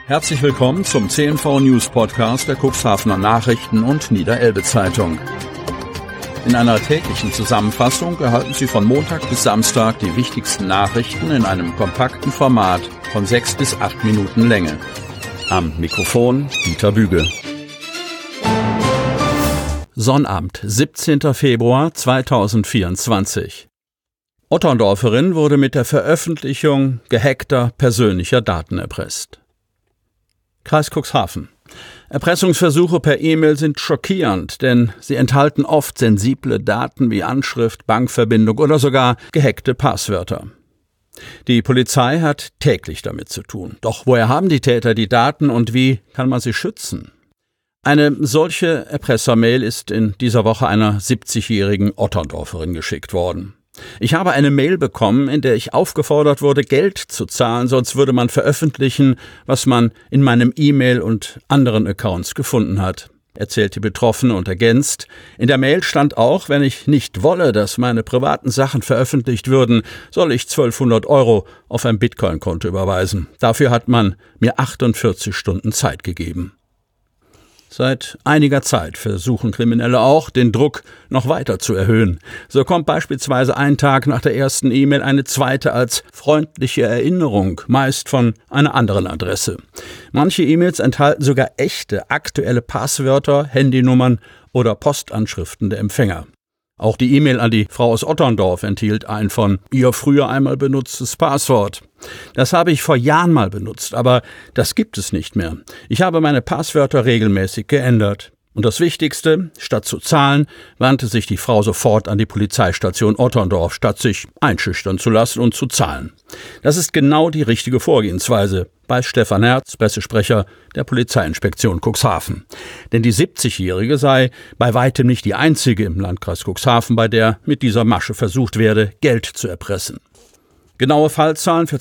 Herzlich willkommen zum CNV News Podcast der Cuxhavener Nachrichten und Niederelbe Zeitung. In einer täglichen Zusammenfassung erhalten Sie von Montag bis Samstag die wichtigsten Nachrichten in einem kompakten Format von 6 bis 8 Minuten Länge. Am Mikrofon Dieter Büge. Sonnabend, 17. Februar 2024. Otterndorferin wurde mit der Veröffentlichung gehackter persönlicher Daten erpresst. Kreis Cuxhaven. Erpressungsversuche per E-Mail sind schockierend, denn sie enthalten oft sensible Daten wie Anschrift, Bankverbindung oder sogar gehackte Passwörter. Die Polizei hat täglich damit zu tun. Doch woher haben die Täter die Daten und wie kann man sie schützen? Eine solche Erpressermail ist in dieser Woche einer 70-jährigen Otterndorferin geschickt worden. Ich habe eine Mail bekommen, in der ich aufgefordert wurde, Geld zu zahlen, sonst würde man veröffentlichen, was man in meinem E-Mail und anderen Accounts gefunden hat, erzählt die Betroffene und ergänzt. In der Mail stand auch, wenn ich nicht wolle, dass meine privaten Sachen veröffentlicht würden, soll ich 1200 € auf ein Bitcoin-Konto überweisen. Dafür hat man mir 48 Stunden Zeit gegeben. Seit einiger Zeit versuchen Kriminelle auch, den Druck noch weiter zu erhöhen. So kommt beispielsweise einen Tag nach der ersten E-Mail eine zweite als freundliche Erinnerung, meist von einer anderen Adresse. Manche E-Mails enthalten sogar echte, aktuelle Passwörter, Handynummern oder Postanschriften der Empfänger. Auch die E-Mail an die Frau aus Otterndorf enthielt ein von ihr früher einmal benutztes Passwort. Das habe ich vor Jahren mal benutzt, aber das gibt es nicht mehr. Ich habe meine Passwörter regelmäßig geändert. Und das Wichtigste, statt zu zahlen, wandte sich die Frau sofort an die Polizeistation Otterndorf, statt sich einschüchtern zu lassen und zu zahlen. Das ist genau die richtige Vorgehensweise, weiß Stefan Herz, Pressesprecher der Polizeiinspektion Cuxhaven. Denn die 70-Jährige sei bei weitem nicht die einzige im Landkreis Cuxhaven, bei der mit dieser Masche versucht werde, Geld zu erpressen. Genaue Fallzahlen für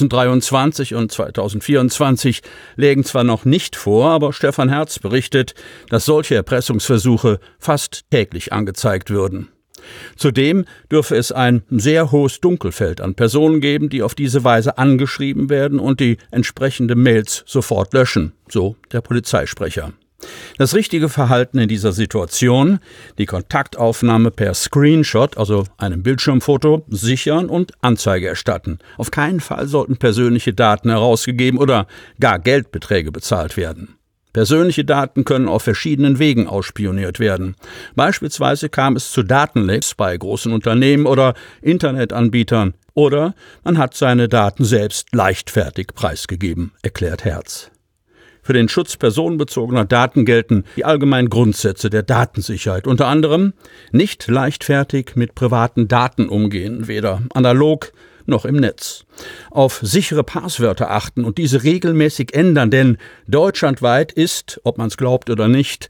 2023 und 2024 lägen zwar noch nicht vor, aber Stefan Herz berichtet, dass solche Erpressungsversuche fast täglich angezeigt würden. Zudem dürfe es ein sehr hohes Dunkelfeld an Personen geben, die auf diese Weise angeschrieben werden und die entsprechende Mails sofort löschen, so der Polizeisprecher. Das richtige Verhalten in dieser Situation, die Kontaktaufnahme per Screenshot, also einem Bildschirmfoto, sichern und Anzeige erstatten. Auf keinen Fall sollten persönliche Daten herausgegeben oder gar Geldbeträge bezahlt werden. Persönliche Daten können auf verschiedenen Wegen ausspioniert werden. Beispielsweise kam es zu Datenlecks bei großen Unternehmen oder Internetanbietern oder man hat seine Daten selbst leichtfertig preisgegeben, erklärt Herz. Für den Schutz personenbezogener Daten gelten die allgemeinen Grundsätze der Datensicherheit, unter anderem nicht leichtfertig mit privaten Daten umgehen, weder analog noch im Netz. Auf sichere Passwörter achten und diese regelmäßig ändern, denn deutschlandweit ist, ob man es glaubt oder nicht,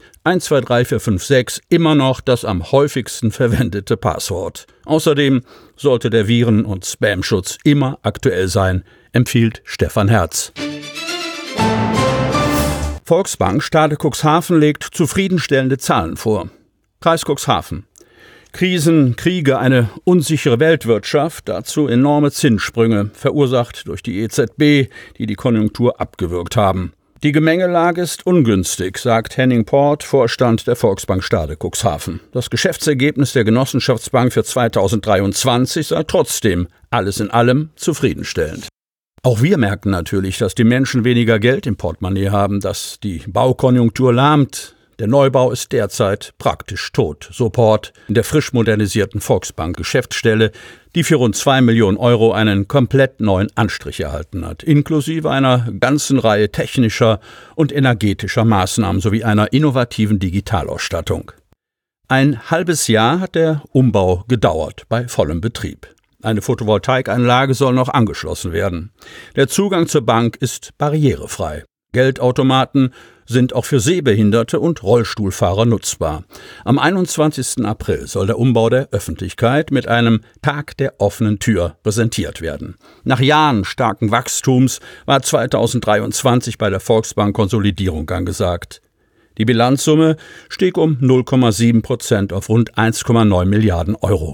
123456 immer noch das am häufigsten verwendete Passwort. Außerdem sollte der Viren- und Spamschutz immer aktuell sein, empfiehlt Stefan Herz. Volksbank Stade Cuxhaven legt zufriedenstellende Zahlen vor. Kreis Cuxhaven. Krisen, Kriege, eine unsichere Weltwirtschaft, dazu enorme Zinssprünge, verursacht durch die EZB, die die Konjunktur abgewürgt haben. Die Gemengelage ist ungünstig, sagt Henning Port, Vorstand der Volksbank Stade Cuxhaven. Das Geschäftsergebnis der Genossenschaftsbank für 2023 sei trotzdem alles in allem zufriedenstellend. Auch wir merken natürlich, dass die Menschen weniger Geld im Portemonnaie haben, dass die Baukonjunktur lahmt. Der Neubau ist derzeit praktisch tot, so Port in der frisch modernisierten Volksbank-Geschäftsstelle, die für rund 2 Millionen € einen komplett neuen Anstrich erhalten hat, inklusive einer ganzen Reihe technischer und energetischer Maßnahmen sowie einer innovativen Digitalausstattung. Ein halbes Jahr hat der Umbau gedauert bei vollem Betrieb. Eine Photovoltaikanlage soll noch angeschlossen werden. Der Zugang zur Bank ist barrierefrei. Geldautomaten sind auch für Sehbehinderte und Rollstuhlfahrer nutzbar. Am 21. April soll der Umbau der Öffentlichkeit mit einem Tag der offenen Tür präsentiert werden. Nach Jahren starken Wachstums war 2023 bei der Volksbank Konsolidierung angesagt. Die Bilanzsumme stieg um 0,7% auf rund 1,9 Milliarden €.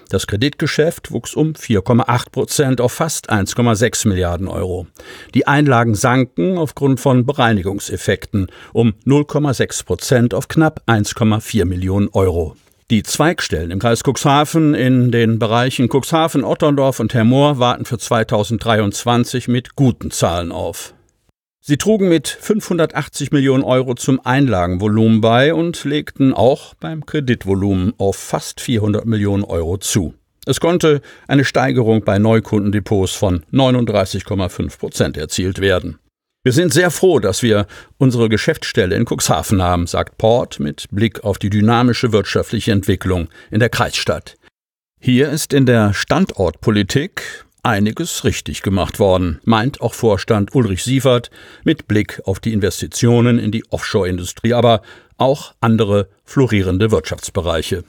Das Kreditgeschäft wuchs um 4,8% auf fast 1,6 Milliarden Euro. Die Einlagen sanken aufgrund von Bereinigungseffekten um 0,6% auf knapp 1,4 Millionen Euro. Die Zweigstellen im Kreis Cuxhaven in den Bereichen Cuxhaven, Otterndorf und Hermoor warten für 2023 mit guten Zahlen auf. Sie trugen mit 580 Millionen Euro zum Einlagenvolumen bei und legten auch beim Kreditvolumen auf fast 400 Millionen Euro zu. Es konnte eine Steigerung bei Neukundendepots von 39,5% erzielt werden. Wir sind sehr froh, dass wir unsere Geschäftsstelle in Cuxhaven haben, sagt Port mit Blick auf die dynamische wirtschaftliche Entwicklung in der Kreisstadt. Hier ist in der Standortpolitik einiges richtig gemacht worden, meint auch Vorstand Ulrich Sievert mit Blick auf die Investitionen in die Offshore-Industrie, aber auch andere florierende Wirtschaftsbereiche.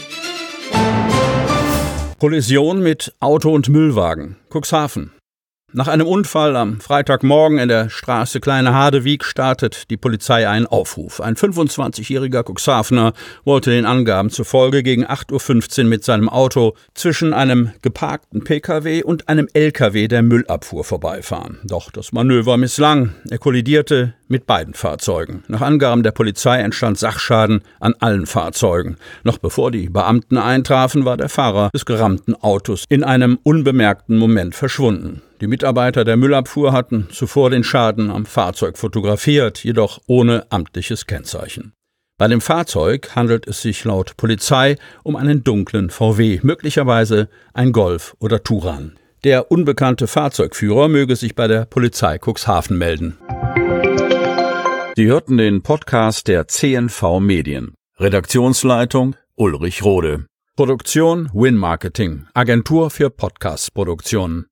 Kollision mit Auto und Müllwagen. Cuxhaven. Nach einem Unfall am Freitagmorgen in der Straße Kleine Hadewig startet die Polizei einen Aufruf. Ein 25-jähriger Cuxhavener wollte den Angaben zufolge gegen 8:15 Uhr mit seinem Auto zwischen einem geparkten Pkw und einem Lkw der Müllabfuhr vorbeifahren. Doch das Manöver misslang. Er kollidierte mit beiden Fahrzeugen. Nach Angaben der Polizei entstand Sachschaden an allen Fahrzeugen. Noch bevor die Beamten eintrafen, war der Fahrer des gerammten Autos in einem unbemerkten Moment verschwunden. Die Mitarbeiter der Müllabfuhr hatten zuvor den Schaden am Fahrzeug fotografiert, jedoch ohne amtliches Kennzeichen. Bei dem Fahrzeug handelt es sich laut Polizei um einen dunklen VW, möglicherweise ein Golf oder Touran. Der unbekannte Fahrzeugführer möge sich bei der Polizei Cuxhaven melden. Sie hörten den Podcast der CNV Medien. Redaktionsleitung Ulrich Rode. Produktion Win Marketing, Agentur für Podcast-Produktionen.